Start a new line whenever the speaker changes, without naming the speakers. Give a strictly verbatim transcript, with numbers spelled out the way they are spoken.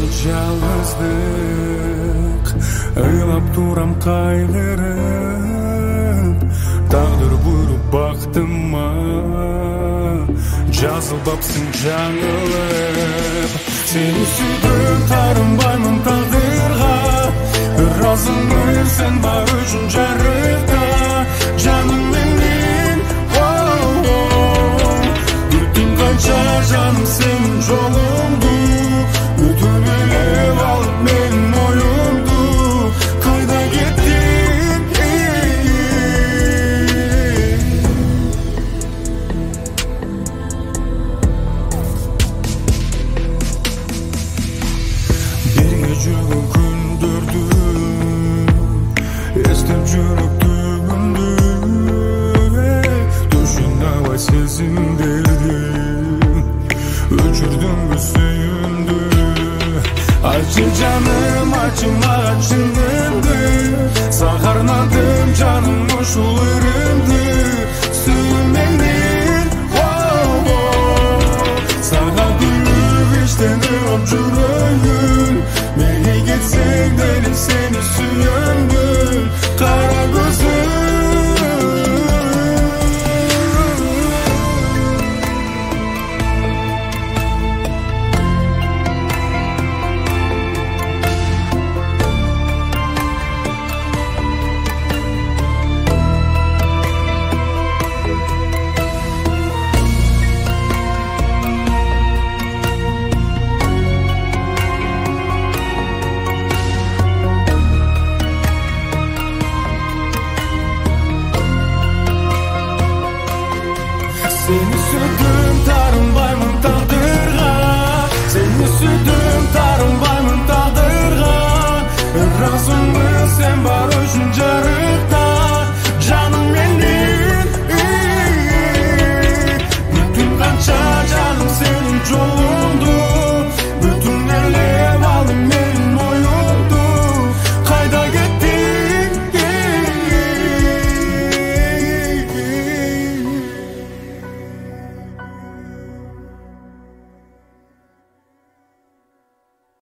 жалғыздық, ыйлап турам қайғырып, тағдыр бұйрып бақтыма жазылбапсың жаңылып. Сені сүйдім, тарынбаймын тағдырға, разымын сен бар үшін жарықта. Жаным менен, күттім қанша жаным сенің жолыңды, өтініп алып менің ойымды, қайда кеттің? Бірге жүрген күндерді естіп жүріп түбімді, түшінавай сезімдерді өшірдің бе сүйімді. Айтшы жаным, айтшы маған шыныңды, сағарнадым жаным ұшуларымды. Сүйменен саған күліп іштен ұрып жүрегін, неге кетсең дәлім сені сүйемін, қара көзім. Seni sürdüm